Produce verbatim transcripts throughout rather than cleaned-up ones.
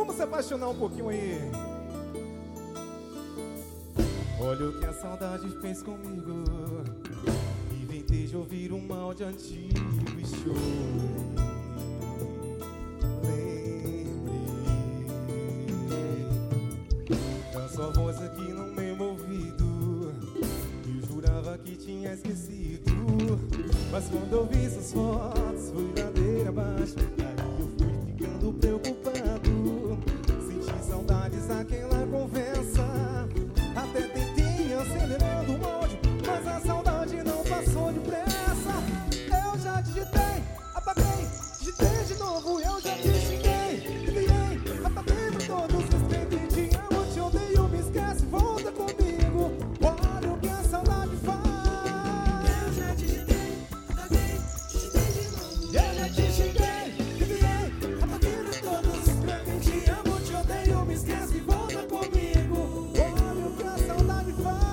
Vamos se apaixonar um pouquinho aí. Olha o que a saudade fez comigo. Inventei de ouvir um mal de antigo e chorei. Lembrei da sua voz aqui no meu ouvido. Eu jurava que tinha esquecido, mas quando eu vi suas fotos fui ladeira abaixo. Aí eu fui ficando preocupado. Senti saudades daquela conversa. Até tentei acelerando o áudio, mas a saudade não passou depressa. Eu já digitei, apaguei, digitei de novo. Eu já te xinguei, enviei, apaguei pra todos. Respeitei, te amo, te odeio, me esquece, volta comigo. Olha o que a saudade faz. Eu já digitei, apaguei, digitei de novo. Eu já te xinguei, enviei, apaguei pra todos. Respeitei, te amo, te odeio, me esquece, volta comigo. Olha o que a saudade faz.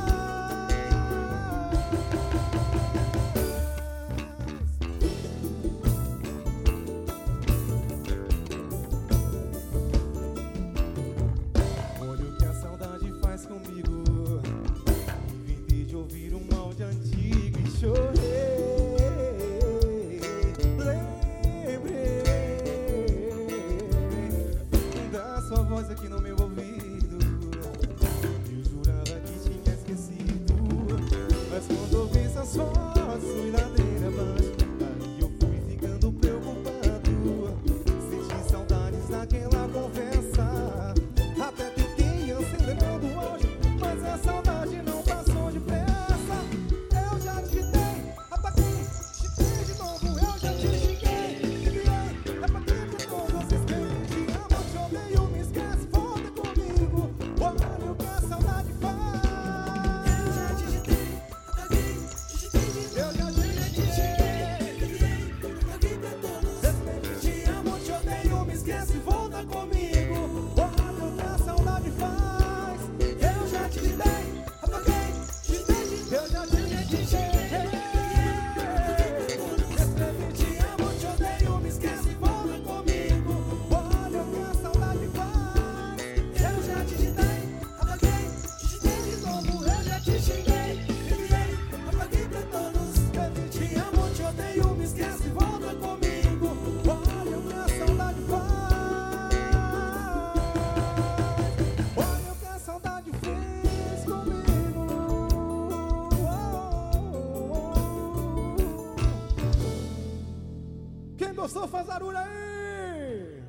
Olha o que a saudade faz comigo. Inventei de ouvir um mal de antigo e chorei. Lembrei da sua voz aqui no meu ouvido. Eu jurava que tinha esquecido, mas quando eu vi essas fotos fui ladeira abaixo. Aí eu fui ficando preocupado. Senti saudades daquela conversa. Até tentei acelerando o áudio, mas a saudade não passou depressa. Eu já digitei, apaguei, digitei de novo. Eu já te xinguei, enviei, apaguei pra todos. Escrevi, te amo, te odeio, me esquece, volta comigo. Olha o que a saudade faz. Eu já digitei, apaguei, digitei de novo. Eu já digitei, enviei, apaguei pra todos. Escrevi, te amo, te odeio, me esquece, volta comigo. Olha o que a saudade faz. Eu já digitei, apaguei, digitei de novo. Eu já digitei, escrevi, te amo, te odeio, me esquece, volta comigo. Olha o que a saudade faz. Eu já digitei, apaguei, digitei de novo. Eu já te xinguei, enviei, apaguei pra todos. Escrevi, te amo, te odeio, me esquece, volta comigo. Olha o que a saudade faz. Olha o que a saudade fez comigo. Quem gostou faz barulho aí.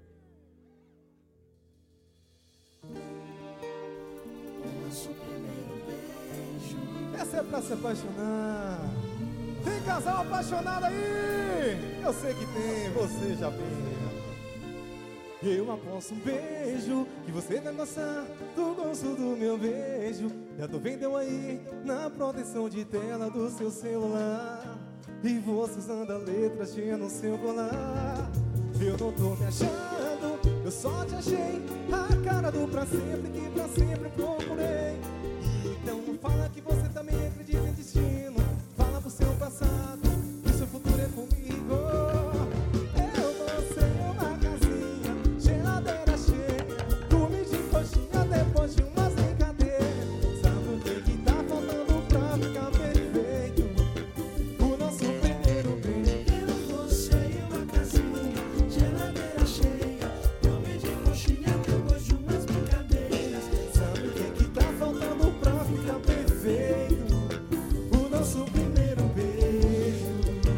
Essa é pra se apaixonar. Tem casal apaixonado aí? Eu sei que tem, você já viu. Eu aposto um beijo que você vai gostar do gosto do meu beijo. Já tô vendo eu aí na proteção de tela do seu celular, e você usando a letra cheia no seu colar. Eu não tô me achando, eu só te achei a cara do pra sempre que pra sempre procurei. Então fala que você também acredita em destino. Fala pro seu passado que seu futuro é comigo. Eu vou ser uma casinha, geladeira cheia, dormir de coxinha depois de umas brincadeiras. Sabe o que que tá faltando pra ficar perfeito? O nosso primeiro beijo. Eu vou ser uma casinha, geladeira cheia, dormir de coxinha depois de umas brincadeiras. Sabe o que que tá faltando pra ficar perfeito? O nosso primeiro beijo.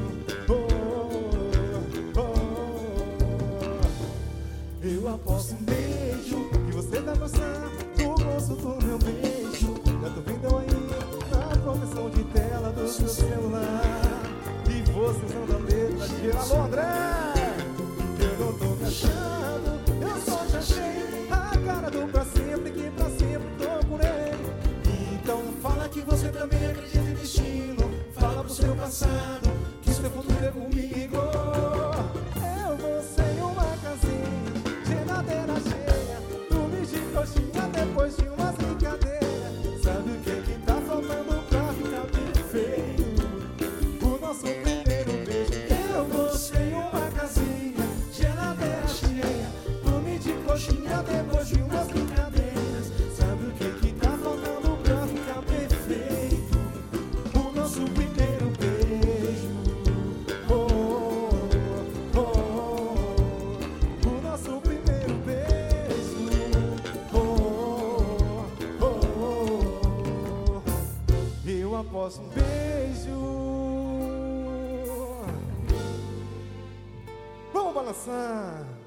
Oh, oh, oh. Eu aposto um beijo que você vai gostar do gosto do meu beijo. Já tô vendo eu aí na proteção de tela do seu celular, e você usando a letra de alô André. Eu não tô me achando, eu só te achei a cara do pra sempre que pra sempre procurei. Então fala que você também acredita em destino. Fala pro seu passado que seu futuro é comigo. Eu vou ser uma casinha, geladeira cheia, dormir de coxinha depois de umas brincadeiras. Sabe o que que tá faltando pra ficar perfeito? O nosso primeiro beijo. Eu vou ser uma casinha, geladeira cheia, dormir de coxinha não posso. Um beijo. Vamos balançar.